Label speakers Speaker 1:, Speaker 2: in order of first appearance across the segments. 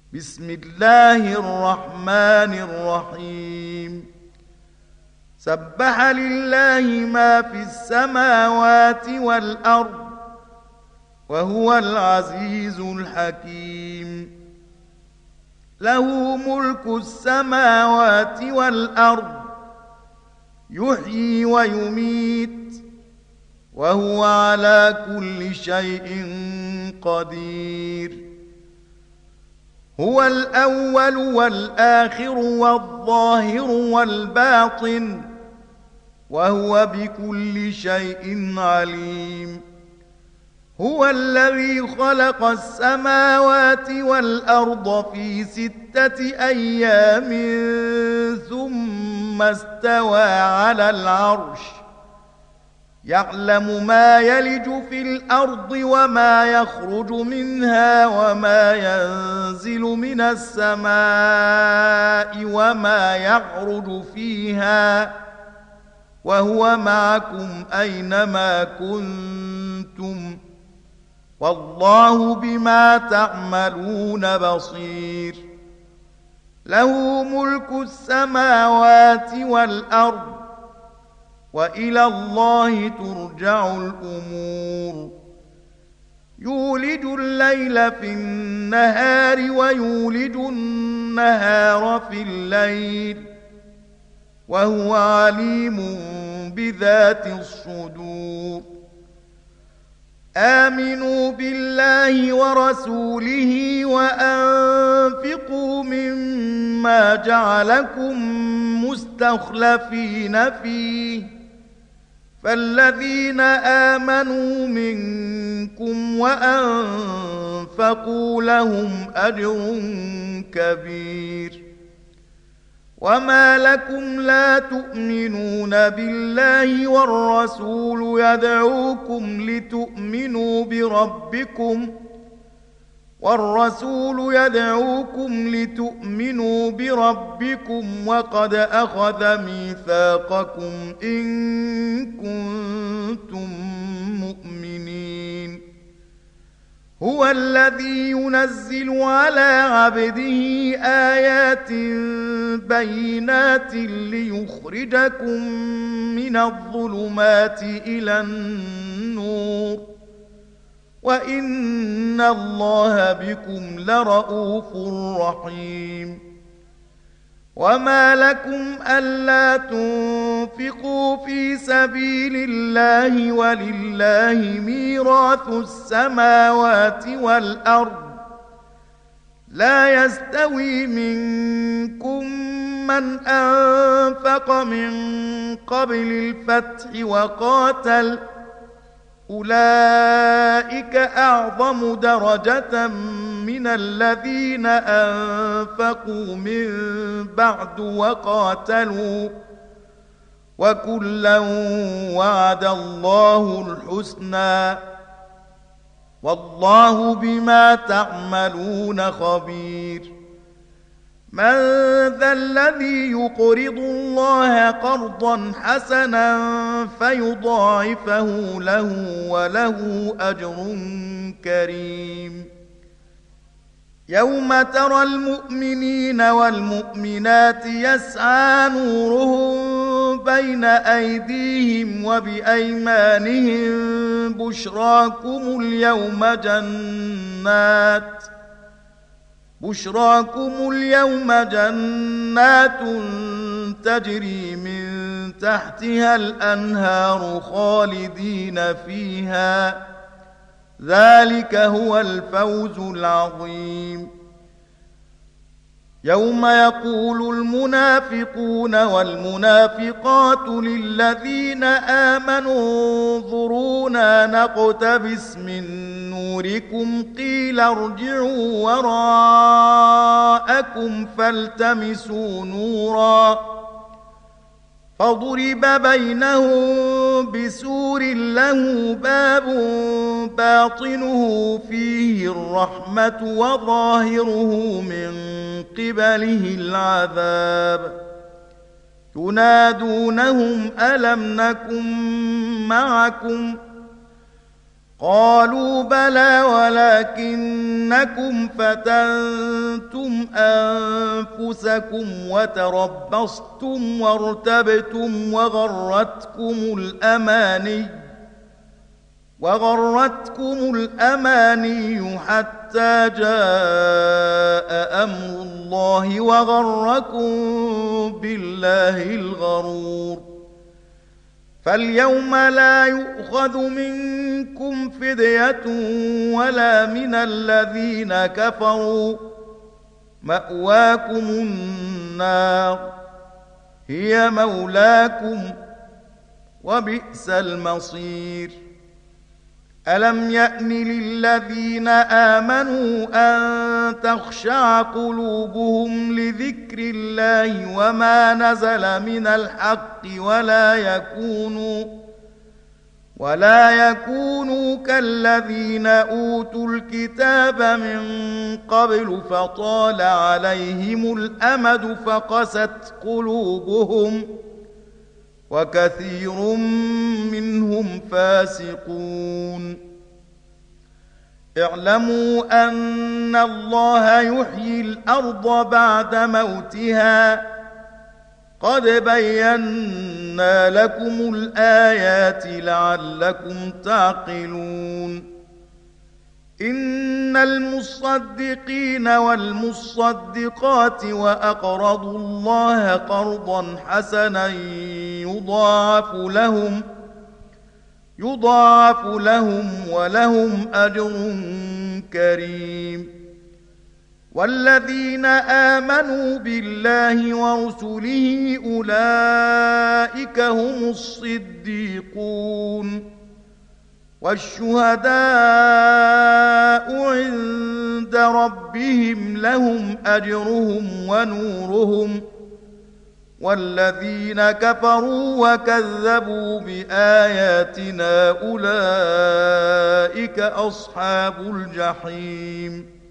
Speaker 1: بسم الله الرحمن الرحيم سبح لله ما في السماوات والأرض وهو العزيز الحكيم له ملك السماوات والأرض يحيي ويميت وهو على كل شيء قدير هو الأول والآخر والظاهر والباطن وهو بكل شيء عليم هو الذي خلق السماوات والأرض في 6 أيام ثم استوى على العرش يعلم ما يلج في الأرض وما يخرج منها وما ينزل من السماء وما يعرج فيها وهو معكم أينما كنتم والله بما تعملون بصير له ملك السماوات والأرض وإلى الله ترجع الأمور يولج الليل في النهار ويولج النهار في الليل وهو عليم بذات الصدور آمنوا بالله ورسوله وأنفقوا مما جعلكم مستخلفين فيه فالذين آمنوا منكم وأنفقوا لهم أجر كبير وما لكم لا تؤمنون بالله والرسول يدعوكم لتؤمنوا بربكم وقد أخذ ميثاقكم إن كنتم مؤمنين هو الذي ينزل على عبده آيات بينات ليخرجكم من الظلمات إلى النور وإن الله بكم لرءوف رحيم وما لكم ألا تنفقوا في سبيل الله ولله ميراث السماوات والأرض لا يستوي منكم من أنفق من قبل الفتح وقاتل أولئك أعظم درجة من الذين أنفقوا من بعد وقاتلوا وكلا وعد الله الحسنى والله بما تعملون خبير من ذا الذي يقرض الله قرضا حسنا فيضاعفه له وله أجر كريم يوم ترى المؤمنين والمؤمنات يسعى نورهم بين أيديهم وبأيمانهم بشراكم اليوم جنات تجري من تحتها الأنهار خالدين فيها ذلك هو الفوز العظيم يوم يقول المنافقون والمنافقات للذين آمنوا انظرونا نقتبس من نوركم قيل ارجعوا وراءكم فالتمسوا نورا فضرب بينهم بسور له باب باطنه فيه الرحمة وظاهره من قبله العذاب ينادونهم ألم نكن معكم قالوا بلى ولكنكم فتنتم أنفسكم وتربصتم وارتبتم وغرتكم الأماني حتى جاء أمر الله وغركم بالله الغرور. فاليوم لا يؤخذ منكم فدية ولا من الذين كفروا، مأواكم النار هي مولاكم وبئس المصير. ألم يأن للذين آمنوا أن تخشع قلوبهم لذكر الله وما نزل من الحق ولا يكونوا كالذين أوتوا الكتاب من قبل فطال عليهم الأمد فقست قلوبهم وكثير منهم فاسقون. اعلموا أن الله يحيي الأرض بعد موتها، قد بينا لكم الآيات لعلكم تعقلون. إن المصدقين والمصدقات وأقرضوا الله قرضا حسنا يضاعف لهم ولهم أجر كريم. والذين آمنوا بالله ورسله أولئك هم الصديقون والشهداء عند ربهم لهم أجرهم ونورهم. والذين كفروا وكذبوا بآياتنا أولئك أصحاب الجحيم.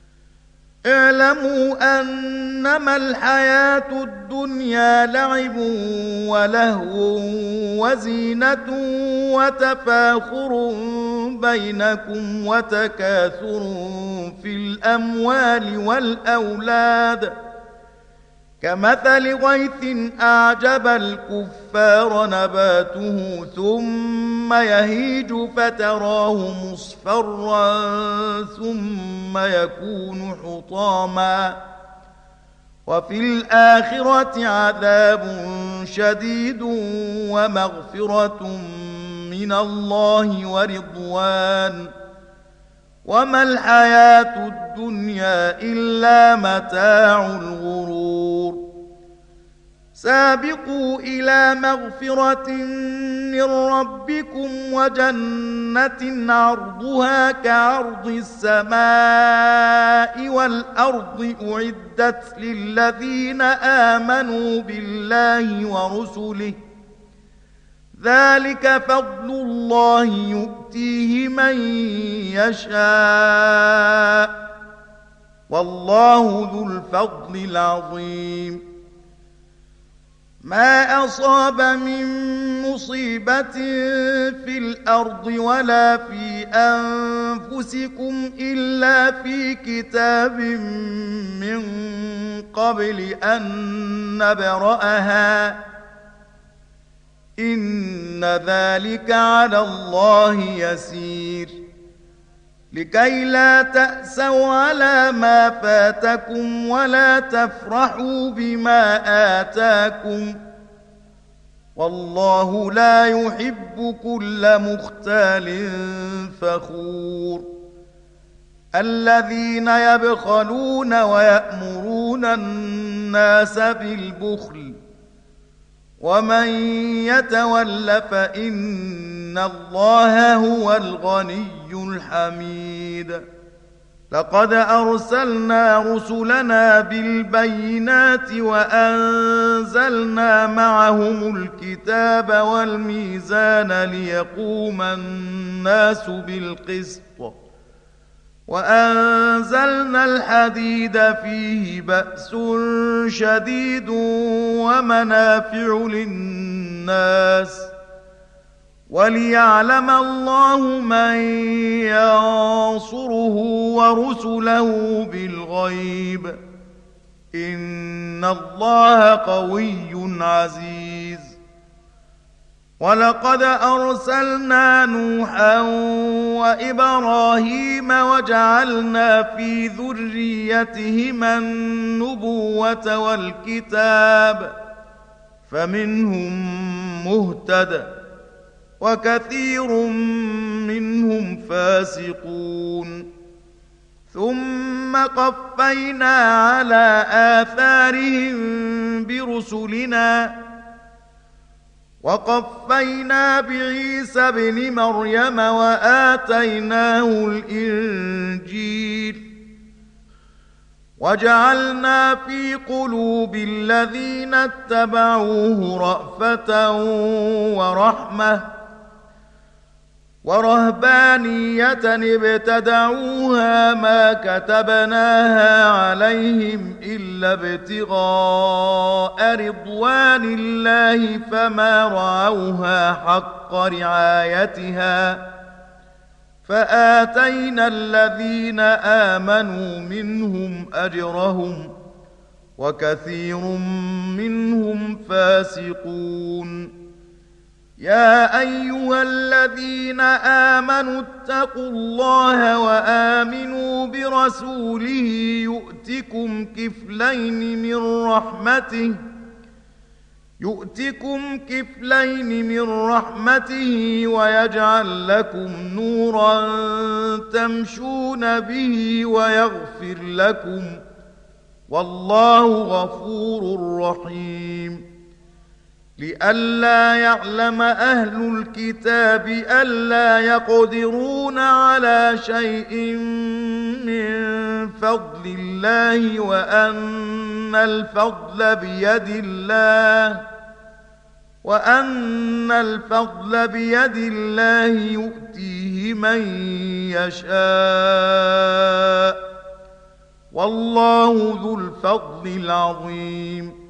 Speaker 1: اعلموا أنما الحياة الدنيا لعب ولهو وزينة وتفاخر بينكم وتكاثر في الأموال والأولاد كمثل غيث أعجب الكفار نباته ثم يهيج فتراه مصفرا ثم يكون حطاما وفي الآخرة عذاب شديد ومغفرة من الله ورضوان وما الحياة الدنيا إلا متاع الغرور. سابقوا إلى مغفرة من ربكم وجنة عرضها كعرض السماء والأرض أعدت للذين آمنوا بالله ورسله ذلك فضل الله يؤتيه من يشاء والله ذو الفضل العظيم. ما أصاب من مصيبة في الأرض ولا في أنفسكم إلا في كتاب من قبل أن نبرأها إن ذلك على الله يسير. لكي لا تأسوا على ما فاتكم ولا تفرحوا بما آتاكم والله لا يحب كل مختال فخور. الذين يبخلون ويأمرون الناس بالبخل ومن يتول فإن الله هو الغني الحميد. لقد أرسلنا رسلنا بالبينات وأنزلنا معهم الكتاب والميزان ليقوم الناس بالقسط وأنزلنا الحديد فيه بأس شديد ومنافع للناس وليعلم الله من ينصره ورسله بالغيب إن الله قوي عزيز ولقد أرسلنا نوحا وإبراهيم وجعلنا في ذريتهما النبوة والكتاب فمنهم مهتد وكثير منهم فاسقون ثم قفينا على آثارهم برسلنا وقفينا بعيسى ابن مريم وآتيناه الإنجيل وجعلنا في قلوب الذين اتبعوه رأفة ورحمة ورهبانية ابتدعوها ما كتبناها عليهم إلا ابتغاء رضوان الله فما رعوها حق رعايتها فآتينا الذين آمنوا منهم أجرهم وكثير منهم فاسقون يا أيها الذين آمنوا اتقوا الله وآمنوا برسوله يؤتكم كفلين من رحمته ويجعل لكم نورا تمشون به ويغفر لكم والله غفور رحيم لئلا يعلم أهل الكتاب ألا يقدرون على شيء من فضل الله وأن الفضل بيد الله يؤتيه من يشاء والله ذو الفضل العظيم